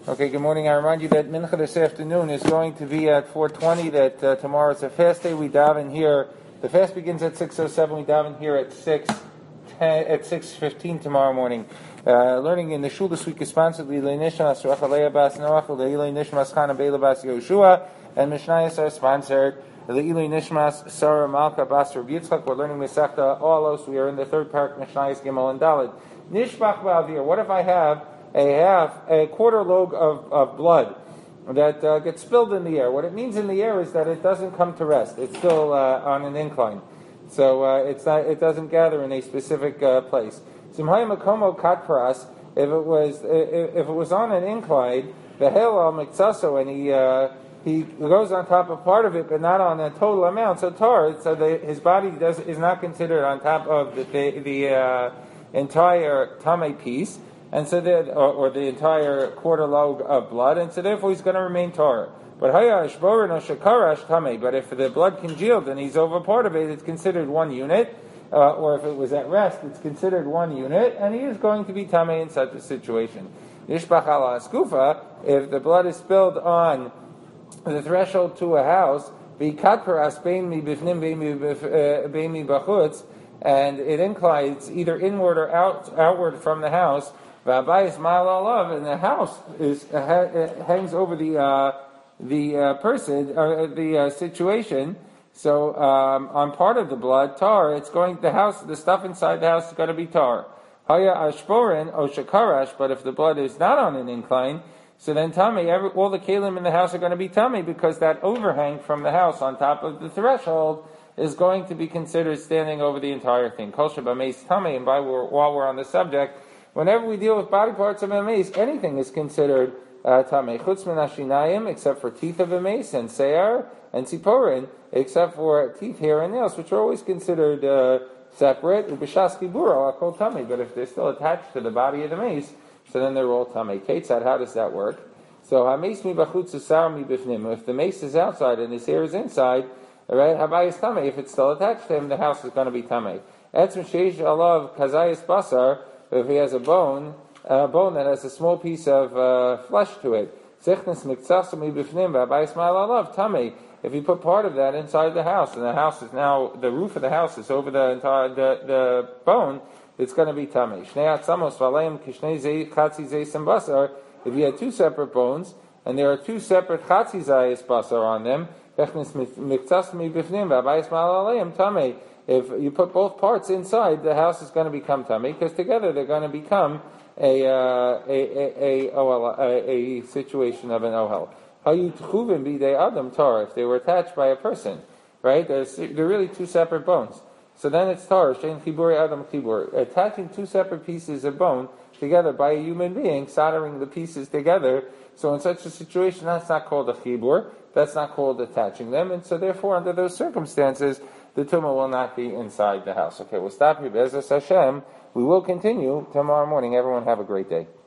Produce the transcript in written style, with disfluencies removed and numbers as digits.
Okay, good morning. I remind you that Mincha this afternoon is going to be at 4:20, that tomorrow is a fast day. We daven here. The fast begins at 6:07. We daven here at 6:15 tomorrow morning. Learning in the shul this week is sponsored by Leilei Nishmas Rachalea Bas Noach, Leilei Nishmas Chana Beila Bas Yoshua, and Mishnayos are sponsored Leilei Nishmas Sarah Malka Bas Rav Yitzchak. We're learning Masechta Olos. We are in the third parak, Mishnayos Gimel and Daled. Nishbach Ba'avir. What if I have a quarter log of blood that gets spilled in the air? What it means in the air is that it doesn't come to rest. It's still on an incline, so it doesn't gather in a specific place. Simhaya Makomo Katpras. If it was on an incline, the Hel Mikzaso, and he goes on top of part of it, but not on a total amount. So his body is not considered on top of the entire tame piece. And so or the entire quarter log of blood, and so therefore he's going to remain tar. But but if the blood congealed and he's over part of it, it's considered one unit, or if it was at rest, it's considered one unit, and he is going to be tamei in such a situation. Nishbach ala askufa, if the blood is spilled on the threshold to a house, and it inclines either inward or outward from the house, and the house hangs over the person or the situation. So on part of the blood, tar. The stuff inside the house is going to be tar. Haya ashborin o shakarash. But if the blood is not on an incline, so then tamei. All the kalim in the house are going to be tamei, because that overhang from the house on top of the threshold is going to be considered standing over the entire thing. Kol shebameis tamei. And while we're on the subject, whenever we deal with body parts of a mace, anything is considered tamei. Chutz min hashinayim, except for teeth of a mace, and seir, and tziporin, except for teeth, hair, and nails, which are always considered separate. Ubishas kiburo akol tamei. But if they're still attached to the body of the mace, so then they're all tamei. Ketzad, how does that work? So hameis mi bachutz usar mi bifnim. If the mace is outside and his hair is inside, right? Habayis tamei. If it's still attached to him, the house is going to be tamei. Etzim sheish alav kazayis basar. If he has a bone that has a small piece of flesh to it, if you put part of that inside the house, and the roof of the house is over the entire the bone, it's going to be tamei. If you had two separate bones and there are two separate chatzi zayis basar on them, if you put both parts inside, the house is going to become tamei, because together they're going to become a situation of an ohel. If they were attached by a person, right? They're really two separate bones. So then it's tar. Attaching two separate pieces of bone together by a human being, soldering the pieces together. So in such a situation, that's not called a chibur. That's not called attaching them. And so therefore, under those circumstances, the tumah will not be inside the house. Okay, we'll stop here. Be'ezus Hashem. We will continue tomorrow morning. Everyone have a great day.